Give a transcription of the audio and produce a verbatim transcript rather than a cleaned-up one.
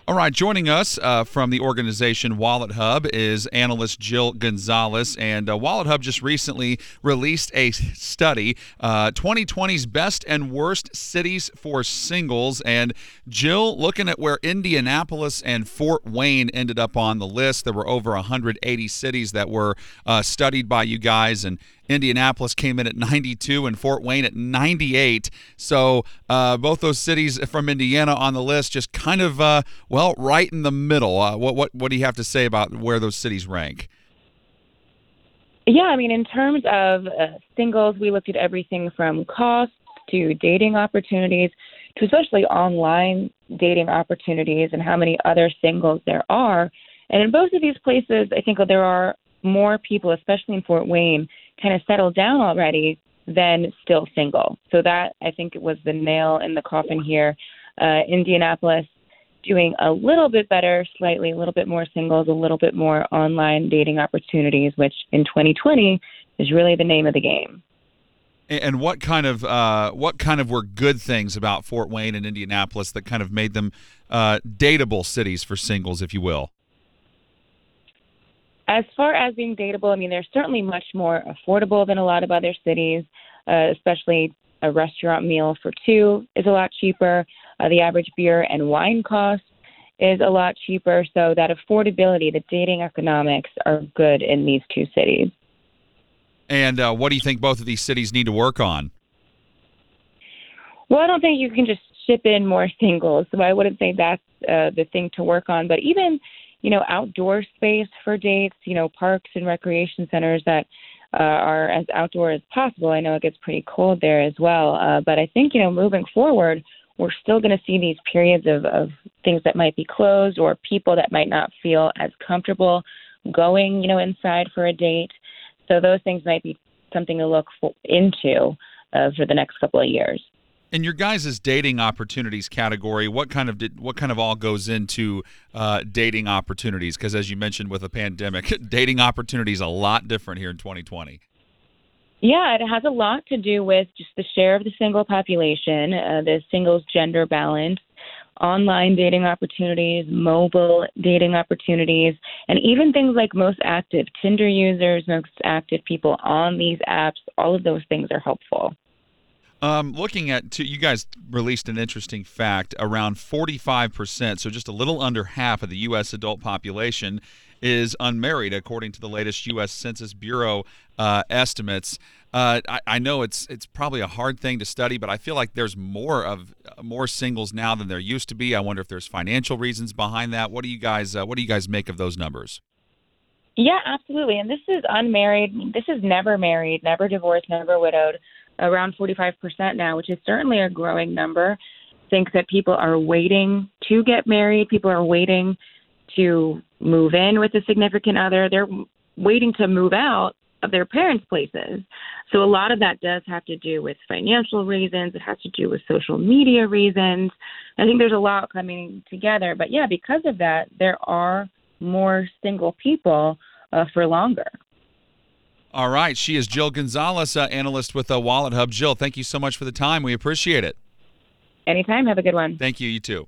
All right, joining us uh, from the organization Wallet Hub is analyst Jill Gonzalez. And uh, Wallet Hub just recently released a study, uh, twenty twenty's best and worst cities for singles. And Jill, looking at where Indianapolis and Fort Wayne ended up on the list, there were over one hundred eighty cities that were uh, studied by you guys, and Indianapolis came in at ninety-two and Fort Wayne at ninety-eight. So uh, both those cities from Indiana on the list, just kind of, uh, well, right in the middle. Uh, what, what, what do you have to say about where those cities rank? Yeah, I mean, in terms of uh, singles, we looked at everything from costs to dating opportunities to especially online dating opportunities and how many other singles there are. And in both of these places, I think there are more people, especially in Fort Wayne, kind of settled down already than still single. So that, I think, it was the nail in the coffin here. Uh, Indianapolis doing a little bit better, slightly, a little bit more singles, a little bit more online dating opportunities, which in twenty twenty is really the name of the game. And what kind of uh, what kind of were good things about Fort Wayne and Indianapolis that kind of made them uh, dateable cities for singles, if you will? As far as being dateable, I mean, they're certainly much more affordable than a lot of other cities, uh, especially a restaurant meal for two is a lot cheaper. Uh, the average beer and wine cost is a lot cheaper. So that affordability, the dating economics are good in these two cities. And uh, what do you think both of these cities need to work on? Well, I don't think you can just ship in more singles, so I wouldn't say that's uh, the thing to work on. But even you know, outdoor space for dates, you know, parks and recreation centers that uh, are as outdoor as possible. I know it gets pretty cold there as well. Uh, but I think, you know, moving forward, we're still going to see these periods of, of things that might be closed or people that might not feel as comfortable going, you know, inside for a date. So those things might be something to look for, into uh, for the next couple of years. In your guys' dating opportunities category, what kind of did, what kind of all goes into uh, dating opportunities? Because as you mentioned, with the pandemic, dating opportunities a lot different here in twenty twenty. Yeah, it has a lot to do with just the share of the single population, uh, the singles gender balance, online dating opportunities, mobile dating opportunities, and even things like most active Tinder users, most active people on these apps. All of those things are helpful. Um, looking at, two, you guys released an interesting fact, around forty-five percent, so just a little under half of the U S adult population is unmarried, according to the latest U S Census Bureau uh, estimates. Uh, I, I know it's it's probably a hard thing to study, but I feel like there's more of more singles now than there used to be. I wonder if there's financial reasons behind that. What do you guys uh, What do you guys make of those numbers? Yeah, absolutely. And this is unmarried. This is never married, never divorced, never widowed. Around forty-five percent now, which is certainly a growing number. Think that people are waiting to get married. People are waiting to move in with a significant other. They're waiting to move out of their parents' places. So a lot of that does have to do with financial reasons. It has to do with social media reasons. I think there's a lot coming together. But yeah, because of that, there are more single people uh, for longer. All right. She is Jill Gonzalez, uh, analyst with uh, Wallet Hub. Jill, thank you so much for the time. We appreciate it. Anytime. Have a good one. Thank you. You too.